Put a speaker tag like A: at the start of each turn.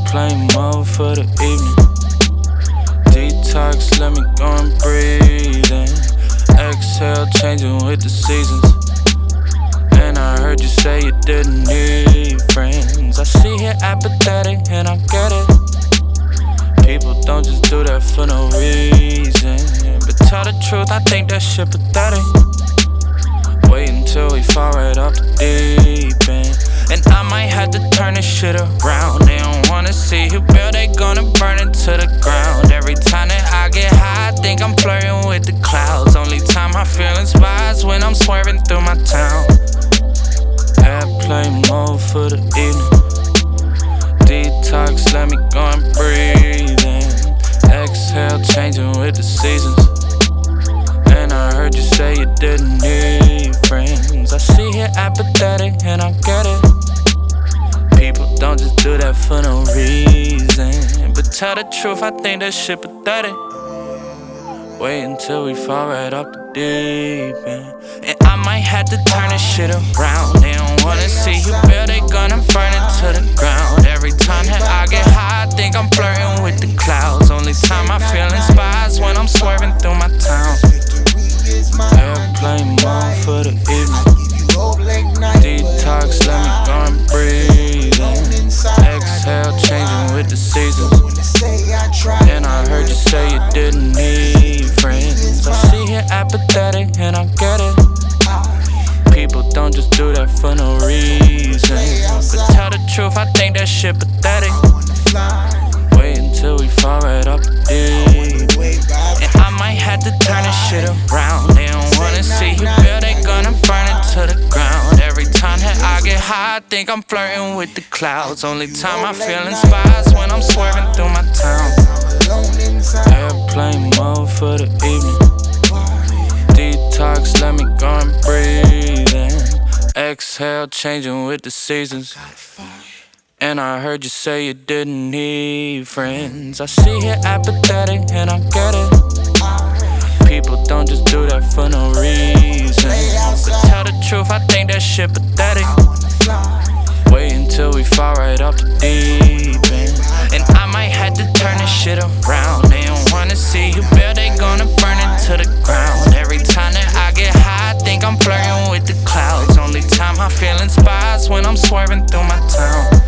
A: Airplane mode for the evening. Detox, let me go and breathe in. Exhale, changing with the seasons. And I heard you say you didn't need friends. I see you're apathetic and I get it. People don't just do that for no reason. But tell the truth, I think that shit pathetic. Wait until we fall right off the deep end. And I might have to turn this shit around. They don't wanna see you build, they gonna burn it to the ground. Every time that I get high, I think I'm flirting with the clouds. Only time I feel inspired is when I'm swerving through my town. Airplane mode for the evening. Detox, let me go and breathe in. Exhale, changing with the seasons. And I heard you say you didn't need friends. I see you're apathetic and I get it. People don't just do that for no reason. But tell the truth, I think that shit pathetic. Wait until we fall right off the deep end. And I might have to turn this shit around. They don't wanna see you build, they gonna burn it to the ground. Every time that I get high, I think I'm flirting with the clouds. Only time I feel inspired is when I'm swerving through my town. Airplane mode for the evening. Detox, let me go and breathe in. Exhale, changing with the seasons. And I heard you say you didn't need friends. I see you're apathetic and I get it. People don't just do that for no reason. But tell the truth, I think that shit pathetic. Wait until we fall right off the deep. And I might have to turn this shit around. They don't wanna see you build, they gonna burn it to the ground. Every time that I get high, I think I'm flirting with the clouds. Only time I feel inspired is when I'm swerving through my town. Airplane mode for the evening. Detox, let me go and breathe in. Exhale, changing with the seasons. And I heard you say you didn't need friends. I see you're apathetic and I get it. People don't just do that for no reason. But tell the truth, I think that shit pathetic. Wait until we fall right off the deep end. And I might have to turn this shit around. They don't wanna see you build, they gonna burn it to the ground. Every time that I get high, I think I'm flirting with the clouds. Only time I feel inspired is when I'm swerving through my town.